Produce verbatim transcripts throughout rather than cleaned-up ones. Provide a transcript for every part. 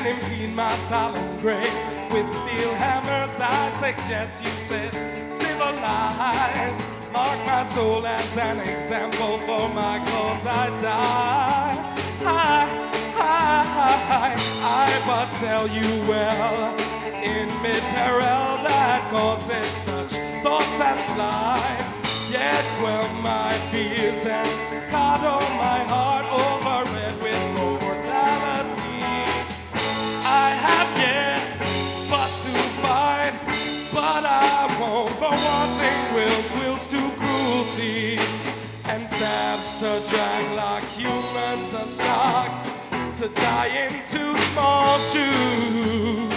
can impede my solemn grace. With steel hammers I suggest you sit civilized. Mark my soul as an example, for my cause I die. I, I, I, I but tell you well, in mid-peril that causes such thoughts as fly. Yet quell my fears and coddle my heart overread with mortality. I have yet but to find, but I won't, for wanting wills, wills to cruelty, and stabs to drag like human to stock, to die in two small shoes.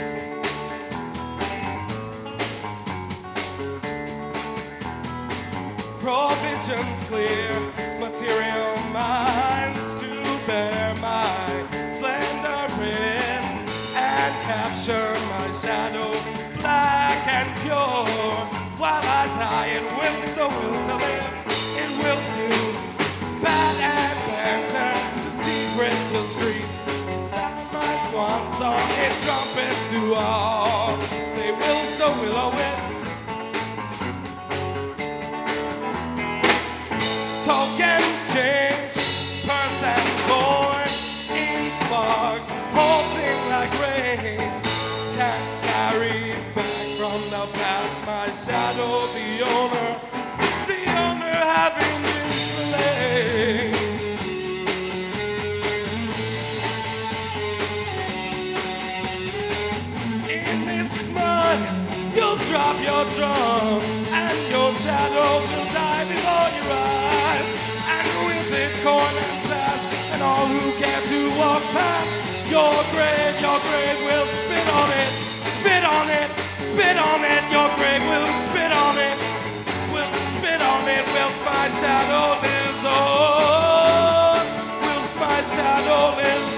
Provisions clear, material minds to bear my slender wrist and capture my shadow black and pure. While I die, it wills the will to live, it wills to bat and banter, to secret to streets, to sound my swan song in trumpets to all. They will so will with tokens change, purse and coin, in sparks, halting like rain. Can't carry back from the past my shadow, the owner, the owner having been slain. In this mud, you'll drop your drum, and your shadow will die before your eyes. And with it, corn and sash, and all who care to walk past your grave, your grave will spit on it, spit on it, spit on it. Your grave will spit on it, will spit on it. Whilst my shadow lives on, whilst my shadow lives